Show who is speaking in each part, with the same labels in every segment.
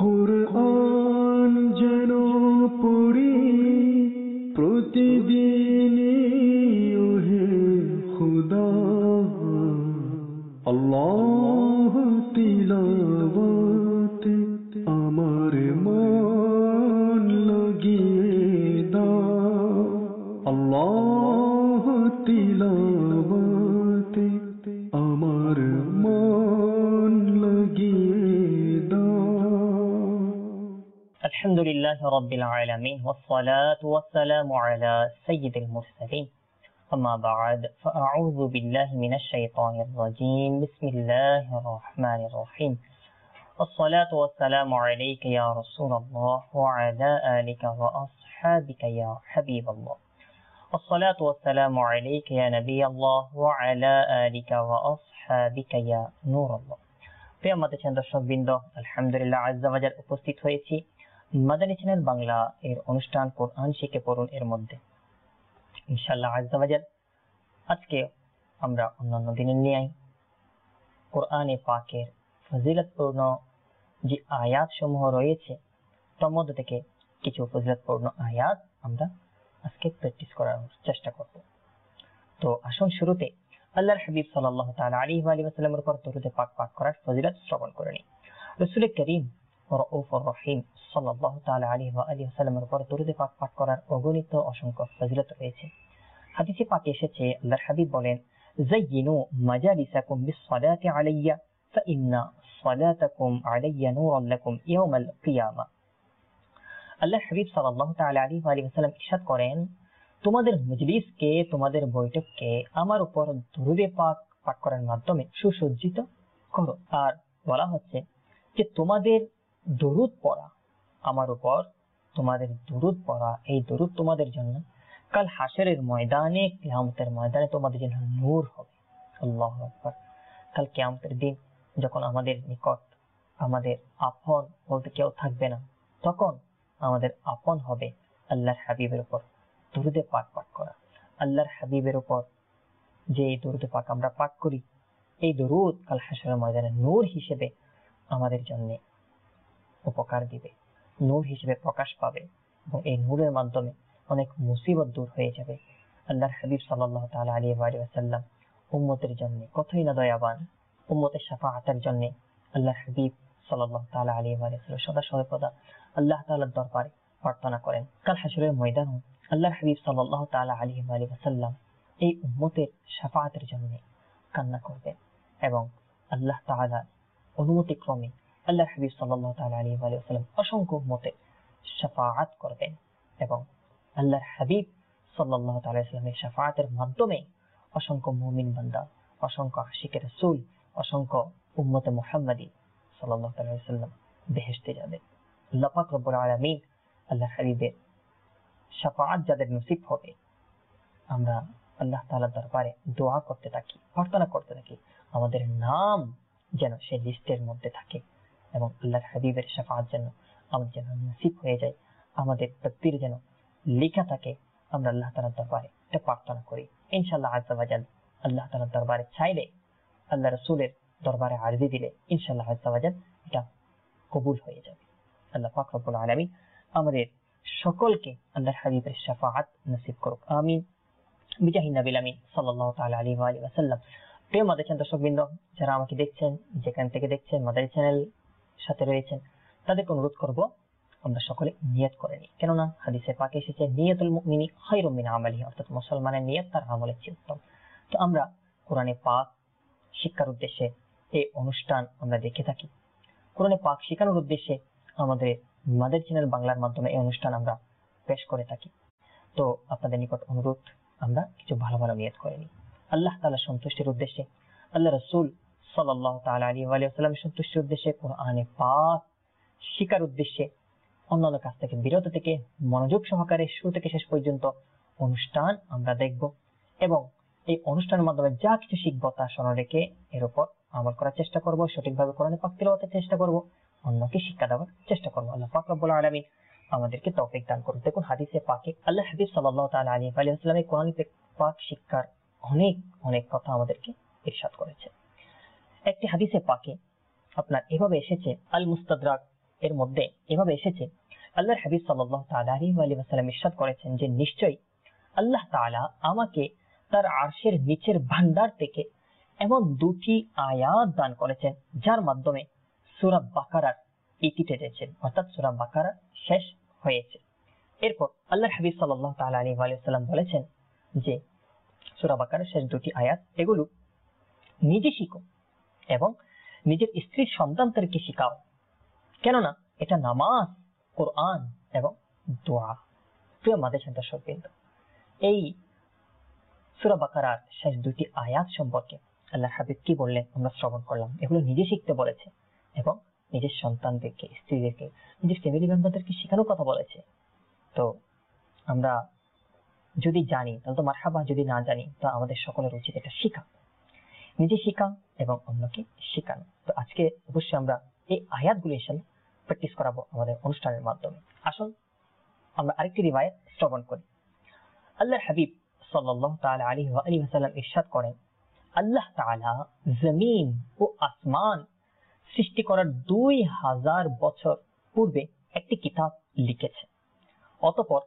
Speaker 1: কুরআন যেন পড়ি প্রতিদিন ওহে খুদা, আল্লাহ তিলাওয়াতে আমার মন লাগিয়ে দাও, আল্লাহ তিলাওয়াতে আমার মন লাগিয়ে দাও।
Speaker 2: আলহামদুলিল্লাহ রাব্বিল আলামিন ওয়াসসালাতু ওয়াসসালামু আলা সাইয়্যিদিল মুরসালিন, আম্মা বা'দ, ফাআউযু বিল্লাহি মিনাশ শাইতানির রাজীম। বিসমিল্লাহির রহমানির রহিম। والصلاة والسلام عليك يا رسول الله وعلى آلك وأصحابك يا حبيب الله. والصلاة والسلام عليك يا نبي الله وعلى آلك وأصحابك يا نور الله. প্রিয় মাদানী দর্শকবৃন্দ, আলহামদুলিল্লাহ আজ্জা ওয়াজাল উপস্থিত হয়েছি মাদানী চ্যানেল বাংলা এর অনুষ্ঠান কোরআন শিখে পড়ুন এর মধ্যে। ইনশাআল্লাহ আজ্জা ওয়াজাল আজকে আমরা অন্যান্য দিনের ন্যায় কোরআনে পাকের ফজিলতপূর্ণ যে আয়াত সমূহ রয়েছে তার মধ্যে থেকে কিছু ফজিলতপূর্ণ আয়াত আমরা আজকে প্র্যাকটিস করার চেষ্টা করব। তো আসুন শুরুতে আল্লাহর হাবিব সাল্লাল্লাহু তাআলা আলাইহি ওয়া সাল্লামের উপর দরুদ পাক পাঠ করার ফজিলত শ্রবণ করে নিই। রাসূল করিম রাউফুর রহিম সাল্লাল্লাহু তাআলা আলাইহি ওয়া সাল্লামের উপর দরুদ পাক পাঠ করার অগণিত অসংখ্য ফজিলত রয়েছে। হাদিসে পাকে এসেছে, আল্লাহর হাবিব বলেন, যায়িনু মাজালিসাকুম বিস-সালাতি আলাইয়া ফাইন্না সালাতাকুম আলাইয়া নূরুন লাকুম ইয়াওমাল কিয়ামা। আল্লাহর হাবিব সাল্লাল্লাহু তাআলা আলাইহি ওয়া সাল্লাম ইরশাদ করেন, তোমাদের মজলিসকে, তোমাদের বৈঠককে আমার উপর দরুদে পাক পাঠ করার মাধ্যমে সুসজ্জিত করো। আর বলা হচ্ছে যে তোমাদের দরুদ পড়া আমার উপর, তোমাদের দরুদ পড়া, এই দরুদ তোমাদের জন্য কাল হাশরের ময়দানে, কিয়ামতের ময়দানে তোমাদের জন্য নূর হবে। আল্লাহু আকবার। কাল কিয়ামতের দিন যখন আমাদের নিকট আমাদের আপন বলতে কেউ থাকবে না, তখন আমাদের আপন হবে আল্লাহর হাবিবের উপর দরুদে পাক পাঠ করা। আল্লাহর হাবিবের উপর যে দরুদে পাক আমরা পাঠ করি, এই দরুদ কাল হাশরের ময়দানে নূর হিসেবে আমাদের জন্য উপকার দিবে, নূর হিসেবে প্রকাশ পাবে এবং এই নূরের মাধ্যমে অনেক মুসিবত দূর হয়ে যাবে। আল্লাহর হাবিব সাল্লাল্লাহু তাআলা আলাইহি ওয়া সাল্লাম উম্মতের জন্য কতই না দয়াবান, উম্মতের শাফাআতের জন্য আল্লাহর হাবিব সাল্লাল্লাহু তাআলা আলাইহি ওয়া সাল্লাম সদা সর্বদা আল্লাহ তাআলার দরবারে প্রার্থনা করেন। কাল হাশরের ময়দানে আল্লাহর হাবিব সাল্লাল্লাহু তাআলা আলাইহি ওয়া সাল্লাম এই উম্মতের শাফাআতের জন্য কান্না করবেন এবং আল্লাহ তাআলা অনুমতি ক্রমে আল্লাহর হাবিব সাল্লাল্লাহু তাআলা আলাইহি ওয়া সাল্লাম অসংখ্য উম্মতের শাফাআত করবেন এবং আল্লাহর হাবিব সাল্লাল্লাহু তাআলা আলাইহি ওয়া সাল্লামের শাফাআতের মাধ্যমে অসংখ্য মুমিন বান্দা, অসংখ্য আশিকে রাসূল, অসংখ্য উম্মতে মুহাম্মাদী সাল্লাল্লাহু তাআলা আলাইহি ওয়া সাল্লাম বেহেশতে যাবে। আল্লাহ পাক রব্বুল আলামিন আল্লাহর হাবিবের শাফাআত যাদের নসিব হবে, আমরা আল্লাহ তাআলার দরবারে দোয়া করতে থাকি, প্রার্থনা করতে থাকি, আমাদের নাম যেন সেই লিস্টের মধ্যে থাকে এবং আল্লাহর হাবিবের শাফাআত যেন আমাদের যেন নসিব হয়ে যায়, আমাদের তাকদীর যেন লেখা থাকে। আমরা আল্লাহ তাআলার দরবারে এটা প্রার্থনা করি। ইনশাআল্লাহ আজ্জা ওয়াজাল আল্লাহ তাআলার দরবারে চাইলে, আল্লাহ রাসূলের দরবারে আরজি দিলে ইনশাআল্লাহ আজ্জা ওয়াজাল এটা কবুল হয়ে যাবে। আল্লাহ পাক রব্বুল আলামিন আমাদের সকলকে আল্লাহর হাবিবের শাফাআত নসিব করুক, আমিন বিজাহি নবীল আমিন সাল্লাল্লাহু তাআলা আলাইহি ওয়া সাল্লাম। প্রিয় মাদানী দর্শকবৃন্দ, যারা আমাকে দেখছেন, যেখান থেকে দেখছেন, মাদানী চ্যানেল সাথে রয়েছেন, তাদেরকে অনুরোধ করব আমরা সকলে নিয়ত করে নিই। কেননা হাদিসে পাকে এসেছে, নিয়তুল মুমিনি খায়রুম মিন আমালিহি, অর্থাৎ মুসলমানের নিয়ত তার আমলের চেয়ে উত্তম। তো আমরা কোরআনে পাক শিক্ষার উদ্দেশ্যে এই অনুষ্ঠান আমরা দেখে থাকি। কোরআনে পাক শেখানোর উদ্দেশ্যে আমাদের মাদানী চ্যানেল বাংলার মাধ্যমে এই অনুষ্ঠান আমরা পেশ করে থাকি। তো আপনাদের নিকট অনুরোধ, আমরা কিছু ভালো ভালো নিয়ত করে নিই আল্লাহ তাআলার সন্তুষ্টির উদ্দেশ্যে, আল্লাহ রাসূল সাল্লাল্লাহু তাআলা আলাইহি ওয়া সাল্লামের সন্তুষ্টির উদ্দেশ্যে, কোরআনে পাক শিক্ষার উদ্দেশ্যে, অন্যান্য কাজ থেকে বিরত থেকে মনোযোগ সহকারে শুরু থেকে শেষ পর্যন্ত অনুষ্ঠান আমরা দেখব এবং এই অনুষ্ঠানের মাধ্যমে যা কিছু শিখবো তা স্মরণ রেখে এর উপর আমল করার চেষ্টা করব, সঠিকভাবে কোরআনে পাক তিলাওয়াতের চেষ্টা করব, অন্যকে শিক্ষা দেওয়ার চেষ্টা করব। আল্লাহ পাক রব্বুল আলামিন আমাদেরকে তৌফিক দান করুন। দেখুন হাদিসে পাকে আল্লাহ হাবিব সাল্লাল্লাহু তাআলা আলাইহি ওয়া সাল্লামের কোরআনে পাক শিক্ষার অনেক অনেক কথা আমাদেরকে ইরশাদ করেছে। একটি হাদিসে পাকে আপনার এভাবে এসেছে, আল মুস্তাদরাক এর মধ্যে এভাবে এসেছে, আল্লাহর হাবিব সাল্লাল্লাহু তাআলা আলাইহি ওয়া সাল্লাম ইরশাদ করেছেন যে নিশ্চয়ই আল্লাহ তাআলা আমাকে তার আরশের নিচের ভান্ডার থেকে এমন দুটি আয়াত দান করেছেন যার মাধ্যমে সূরা বাকারার ইতি টেনেছেন, অর্থাৎ সূরা বাকারা শেষ হয়েছে। এরপর আল্লাহর হাবিব সাল্লাল্লাহু তাআলা আলাইহি ওয়া সাল্লাম বলেছেন যে সূরা বাকারার শেষ দুটি আয়াত এগুলো নিজে শিখো এবং নিজের স্ত্রীর সন্তানদেরকে শিখাও, কেননা এটা নামাজ, কোরআন এবং দোয়া। প্রিয় মাদ্রাসা দর্শকবৃন্দ, এই সূরা বাকারার শেষ দুটি আয়াত সম্পর্কে আল্লাহর হাবিব কি বললেন আমরা শ্রবণ করলাম। এগুলো নিজে শিখতে বলেছে এবং নিজের সন্তানদেরকে, স্ত্রীদেরকে, নিজের ফ্যামিলি মেম্বারদেরকে শেখানোর কথা বলেছে। তো আমরা যদি জানি তাহলে তো মারহাবা, যদি না জানি তো আমাদের সকলের উচিত এটা শেখা, নিজে শেখা এবং অন্যকে শেখানো। তো আজকে অবশ্যই আমরা এই আয়াতগুলো ইনশাআল্লাহ প্র্যাকটিস করাবো আমাদের অনুষ্ঠানের মাধ্যমে। আসুন আমরা আরেকটি রিওয়ায়াত শ্রবণ করি। আল্লাহর হাবিব সাল্লাল্লাহু তাআলা আলাইহি ওয়া সাল্লাম ইরশাদ করেন, আল্লাহ তাআলা জমিন ও আসমান সৃষ্টি করার 2000 বছর পূর্বে একটি কিতাব লিখেছে। অতঃপর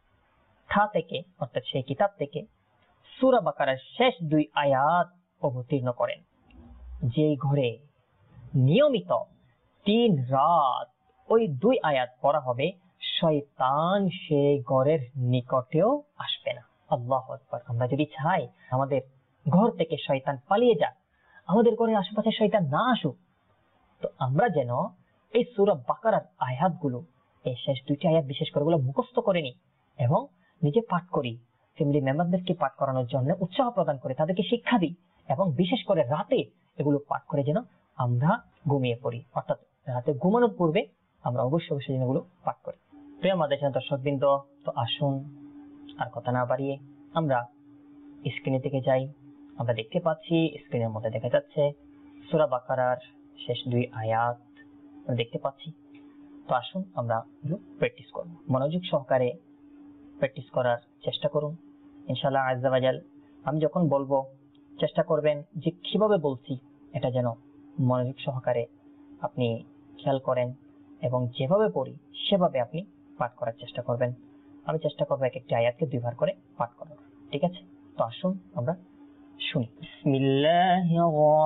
Speaker 2: তা থেকে, অর্থাৎ সেই কিতাব থেকে সূরা বাকারার শেষ 2 আয়াত অবতীর্ণ করেন। যেই ঘরে নিয়মিত 3 রাত ওই 2 আয়াত পড়া হবে, শয়তান সেই ঘরের নিকটেও আসবে না। আল্লাহু আকবার। আমরা যদি চাই আমাদের ঘর থেকে শয়তান পালিয়ে যাক, আমাদের ঘরের আশেপাশে শয়তান না আসুক, তো আমরা যেন এই সূরা বাকারার আয়াতগুলো, এই শেষ 2টি আয়াত বিশেষ করে গুলো মুখস্থ করে নিই এবং নিজে পাঠ করি, ফ্যামিলি মেম্বারদেরকে পাঠ করানোর জন্য উৎসাহ প্রদান করে তাদেরকে শিক্ষা দিই এবং বিশেষ করে রাতে এগুলো পাঠ করে যেন আমরা ঘুমিয়ে পড়ি, অর্থাৎ রাতে ঘুমানোর পূর্বে আমরা অবশ্যই যেন এগুলো পাঠ করি। প্রিয় মাদ্রাসা দর্শকবৃন্দ, তো আসুন আর কথা না বাড়িয়ে আমরা স্ক্রিনের দিকে যাই। আমরা দেখতে পাচ্ছি স্ক্রিনের মধ্যে দেখা যাচ্ছে সূরা বাকারার শেষ 2 আয়াত আমরা দেখতে পাচ্ছি। তো আসুন আমরা এগুলো প্র্যাকটিস করব, মনোযোগ সহকারে প্র্যাকটিস করার চেষ্টা করুন ইনশাআল্লাহ আজ্জা ওয়া জাল। আমি যখন বলবো চেষ্টা করবেন যে কিভাবে বলছি এটা যেন মনোযোগ সহকারে আপনি খেয়াল করেন এবং যেভাবে পড়ি সেভাবে আপনি পাঠ করার চেষ্টা করবেন। আমি চেষ্টা করবো এক একটি আয়াতকে 2 বার করে পাঠ করার, ঠিক আছে? তো আসুন আমরা শুনি। বিসমিল্লাহির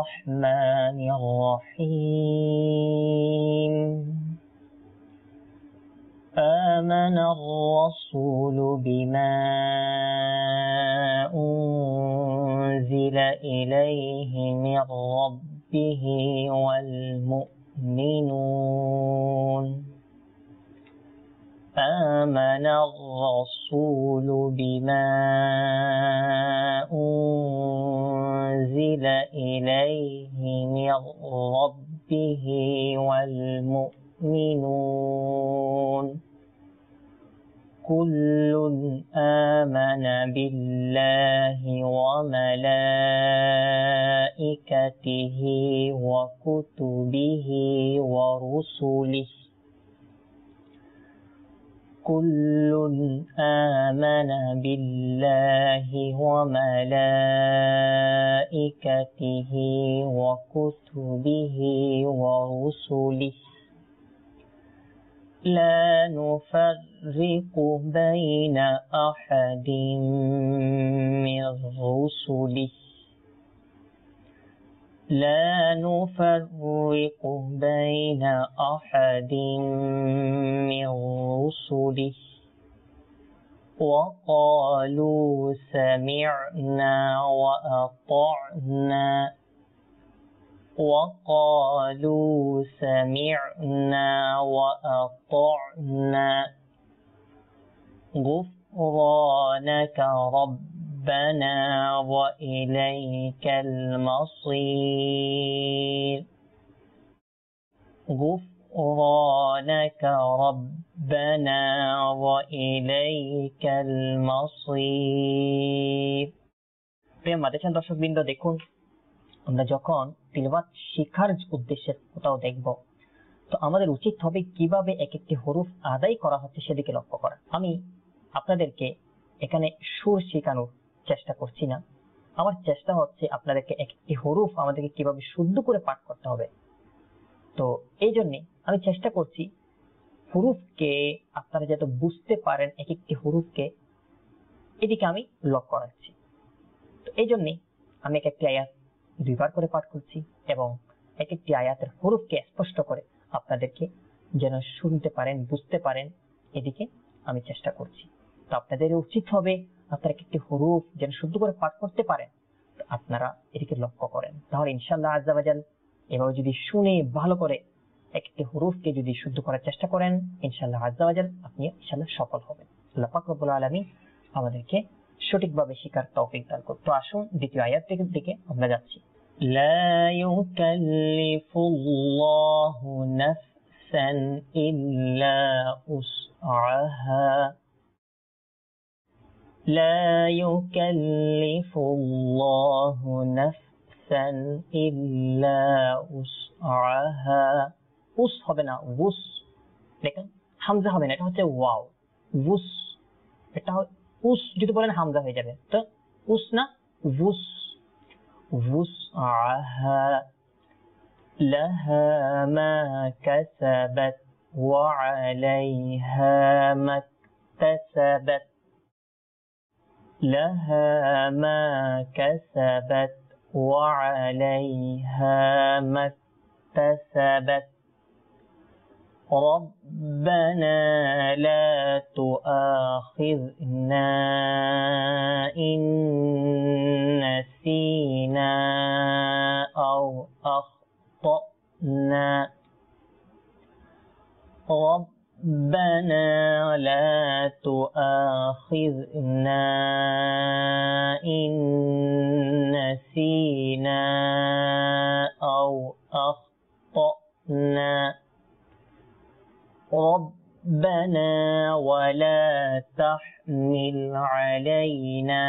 Speaker 2: রহমানির রহিম। آمن الرسول بما أنزل إليه من ربه والمؤمنون. آمن الرسول بما أنزل إليه من ربه والمؤمنون. كل آمن بالله وملائكته وكتبه ورسله. كل آمن بالله وملائكته وكتبه ورسله. لا نفرق بين أحد من رسله. لا نفرق بين أحد من رسله. وقالوا سمعنا وأطعنا. وقالوا سمعنا وأطعنا. غفرانك ربنا وإليك المصير. غفرانك ربنا وإليك المصير. প্রিয় মাদ্রাসা দর্শকবৃন্দ, দেখুন আমরা যখন তিলাওয়াত শেখার উদ্দেশ্যে কোথাও দেখব তো আমাদের উচিত হবে কিভাবে এক একটি হরফ আদায় করা হচ্ছে সেদিকে লক্ষ্য করা। আমি আপনাদেরকে এখানে সুর শেখানোর চেষ্টা করছি না, আমার চেষ্টা হচ্ছে আপনাদেরকে এক একটি হরফ আমাদেরকে কিভাবে শুদ্ধ করে পাঠ করতে হবে। তো এই জন্য আমি চেষ্টা করছি হুরুফকে আপনারা যাতে বুঝতে পারেন, এক একটি হুরুফকে, এদিকে আমি লক্ষ্য রাখছি। তো এই জন্যই আমি এক একটি আয়াত দুইবার করে পাঠ করছি এবং এক একটি আয়াতের হুরুফকে স্পষ্ট করে আপনাদেরকে যেন শুনতে পারেন, বুঝতে পারেন, এদিকে আমি চেষ্টা করছি। তো আপনাদের উচিত হবে আপনারা এক একটি হুরুফ যেন শুদ্ধ করে পাঠ করতে পারেন, আপনারা এদিকে লক্ষ্য করেন। তাহলে ইনশাআল্লাহ আজ্জা ওয়া জাল এভাবে যদি শুনে ভালো করে এক একটি হুরুফকে যদি শুদ্ধ করার চেষ্টা করেন, ইনশাআল্লাহ আজ্জা ওয়া জাল আপনি ইনশাআল্লাহ সফল হবেন। আল্লাহ পাক রব্বুল আলামিন আমাদেরকে সঠিকভাবে শেখার তৌফিক দান করুন। তো আসুন দ্বিতীয় আয়াতের দিকে আমরা যাচ্ছি। লা ইউকাল্লিফুল্লাহু নাফসান ইল্লা উসআহা। لا يكلف الله نفسا إلا وسعها। উস হবে না, উস। দেখেন হামজা হবে না, এটা হচ্ছে ওয়াও। উস, এটা উস যদি বলেন হামজা হয়ে যাবে, তো উস না, উস। وسعها لها ما كسبت وعليها ما اكتسبت لها ما كسبت وعليها ما اكتسبت ربنا لا تؤاخذنا إن نسينا أو أخطأنا ربنا لا تؤاخذنا إن نسينا أو أخطأنا ربنا ولا تحمل علينا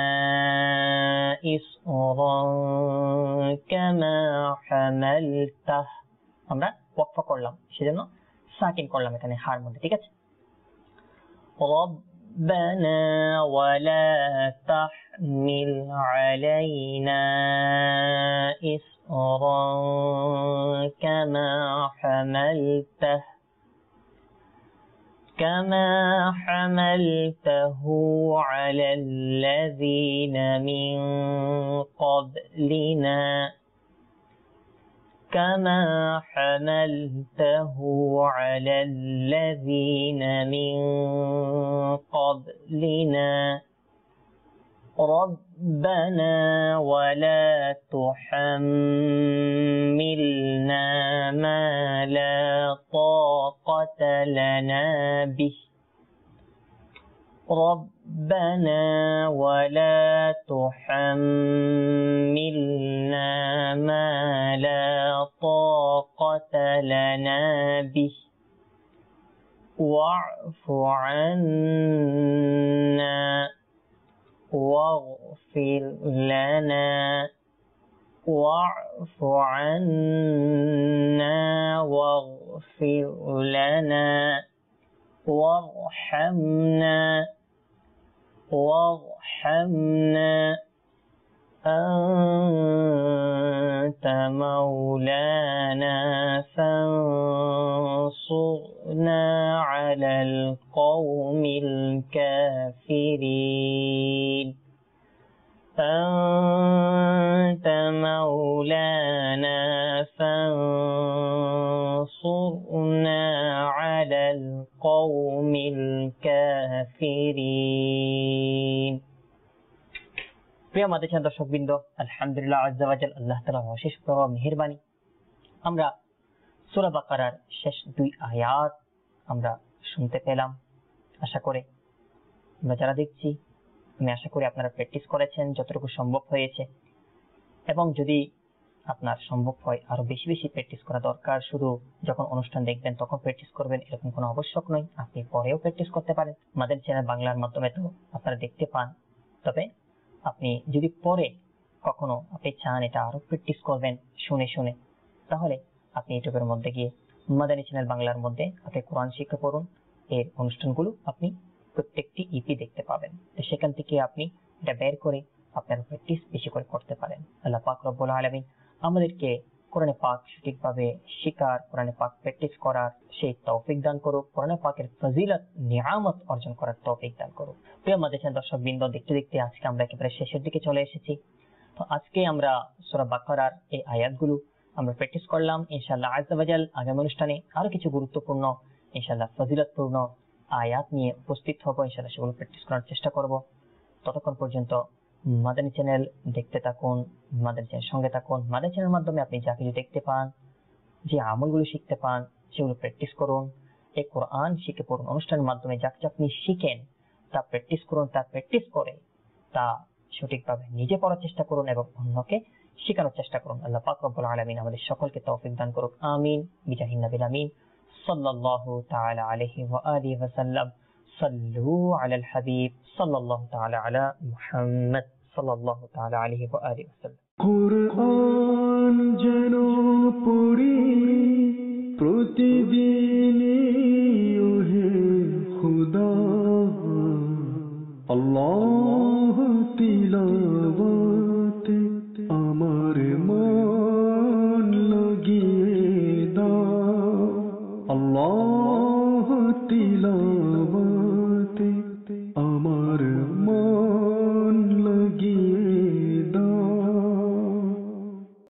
Speaker 2: إصرا كما حملته। আমরা ওয়াকফা করলাম, সেজন্য সাকিন করলাম এখানে হার মধ্যে, ঠিক আছে। ربنا ولا تحمل علينا إصرا كما حملته على الذين من قبلنا كما حملته على الذين من قبلنا ربنا ولا تحملنا ما لا طاقة لنا به ربنا ولا تحملنا ما لا طاقة لنا به واعف عنا واغفر لنا واعف عنا واغفر لنا وارحمنا أنت مولانا فانصرنا على القوم الكافرين أنت مولانا فانصرنا على القوم الكافرين। প্রিয় মাদ্রাসা দর্শকবৃন্দ, আলহামদুলিল্লাহ আজ্জা ওয়া জাল, আল্লাহ তাআলার অশেষ মেহেরবানি, আমরা সূরা বাকারার শেষ দুই আয়াত আমরা শুনতে পেলাম। আশা করি আমরা যারা দেখছি, আমি আশা করি আপনারা প্র্যাকটিস করেছেন যতটুকু সম্ভব হয়েছে, এবং যদি আপনার সম্ভব হয় আরো বেশি বেশি প্র্যাকটিস করা দরকার। শুধু যখন অনুষ্ঠান দেখবেন তখন প্র্যাকটিস করবেন এরকম কোনো আবশ্যক নয়, আপনি পরেও প্র্যাকটিস করতে পারেন। আমাদের চ্যানেল বাংলার মাধ্যমে তো আপনারা দেখতে পান, তবে আপনি যদি পরে কখনো আপনি চান এটা আরো প্র্যাকটিস করবেন শুনে শুনে, তাহলে আপনি ইউটিউবের মধ্যে গিয়ে মাদানী চ্যানেল বাংলার মধ্যে আপনি কোরআন শিক্ষা করুন, এর অনুষ্ঠানগুলো আপনি প্রত্যেকটি ইপি দেখতে পাবেন। তো সেখান থেকে আপনি এটা বের করে আপনার প্র্যাকটিস বেশি করে করতে পারেন। আল্লাহ পাক রব্বুল আলামিন আমাদেরকে কোরআনে পাক সঠিকভাবে শিকার, কোরআনে পাক প্র্যাকটিস করার সেই তৌফিক দান করুক। কোরআনে পাকের ফজিলত নিয়ামত অর্জন করার তৌফিক দান করুক। প্রিয় মাদ্রাসার দর্শক বৃন্দ, দেখতে দেখতে আজকে আমরা একেবারে শেষের দিকে চলে এসেছি। তো আজকে আমরা সূরা বাকারার এই আয়াতগুলো আমরা প্র্যাকটিস করলাম। ইনশাআল্লাহ আজ্জা ওয়া জাল আগামী অনুষ্ঠানে আরো কিছু গুরুত্বপূর্ণ ইনশাআল্লাহ ফজিলতপূর্ণ আয়াত নিয়ে উপস্থিত হব। ইনশাআল্লাহ সেগুলো প্র্যাকটিস করার চেষ্টা করব। ততক্ষণ পর্যন্ত মাদানী চ্যানেল দেখতে থাকুন, মাদানী চ্যানেল সঙ্গে থাকুন। মাদানী চ্যানেলের মাধ্যমে আপনি যা কিছু দেখতে পান, যে আমলগুলো শিখতে পান, সেগুলো প্র্যাকটিস করুন। এই কোরআন শিখে পড়ুন অনুষ্ঠানের মাধ্যমে যা কিছু আপনি শিখেন তা প্র্যাকটিস করুন। তা প্র্যাকটিস করে তা সঠিকভাবে নিজে পড়ার চেষ্টা করুন এবং অন্যকে শেখানোর চেষ্টা করুন। আল্লাহ পাক রব্বুল আলামিন আমাদের সকলকে তৌফিক দান করুক। আমিন বিজাহিন নবিল আমিন সাল্লাল্লাহু তাআলা আলাইহি ওয়া আলিহি ওয়া সাল্লাম। সাল্লু আলাল হাবিব সাল্লাল্লাহু তাআলা আলা মুহাম্মদ সাল্লাল্লাহু তাআলা আলাইহি ওয়া আলিহি ওয়া সাল্লাম।
Speaker 1: কুরআন যেন পড়ি প্রতিদিনই ওহে খুদা, আল্লাহ